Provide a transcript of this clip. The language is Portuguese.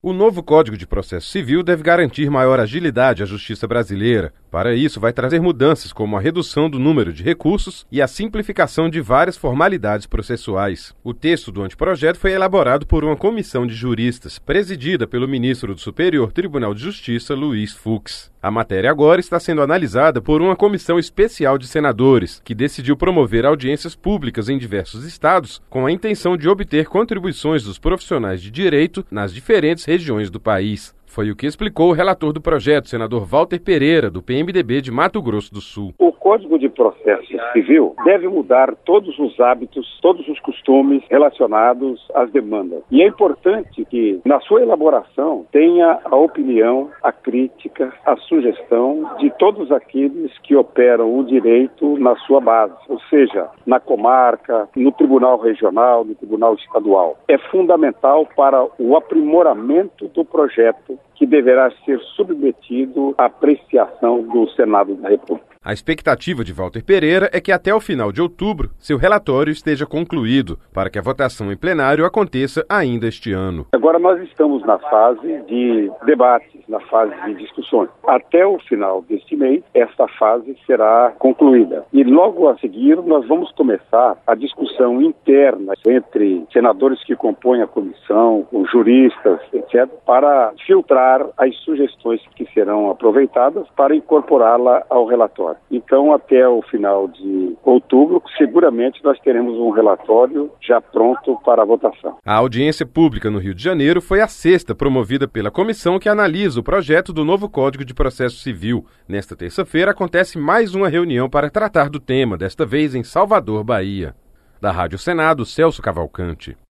O novo Código de Processo Civil deve garantir maior agilidade à justiça brasileira. Para isso, vai trazer mudanças como a redução do número de recursos e a simplificação de várias formalidades processuais. O texto do anteprojeto foi elaborado por uma comissão de juristas, presidida pelo ministro do Superior Tribunal de Justiça, Luiz Fux. A matéria agora está sendo analisada por uma comissão especial de senadores, que decidiu promover audiências públicas em diversos estados com a intenção de obter contribuições dos profissionais de direito nas diferentes regiões do país. Foi o que explicou o relator do projeto, senador Walter Pereira, do PMDB de Mato Grosso do Sul. O Código de Processo Civil deve mudar todos os hábitos, todos os costumes relacionados às demandas. E é importante que, na sua elaboração, tenha a opinião, a crítica, a sugestão de todos aqueles que operam o direito na sua base, ou seja, na comarca, no Tribunal Regional, no Tribunal Estadual. É fundamental para o aprimoramento do projeto que deverá ser submetido à apreciação do Senado da República. A expectativa de Walter Pereira é que até o final de outubro seu relatório esteja concluído, para que a votação em plenário aconteça ainda este ano. Agora nós estamos na fase de debates, na fase de discussões. Até o final deste mês, esta fase será concluída. E logo a seguir nós vamos começar a discussão interna entre senadores que compõem a comissão, os juristas, etc., para filtrar as sugestões que serão aproveitadas para incorporá-la ao relatório. Então, até o final de outubro, seguramente nós teremos um relatório já pronto para a votação. A audiência pública no Rio de Janeiro foi a sexta promovida pela comissão que analisa o projeto do novo Código de Processo Civil. Nesta terça-feira acontece mais uma reunião para tratar do tema, desta vez em Salvador, Bahia. Da Rádio Senado, Celso Cavalcante.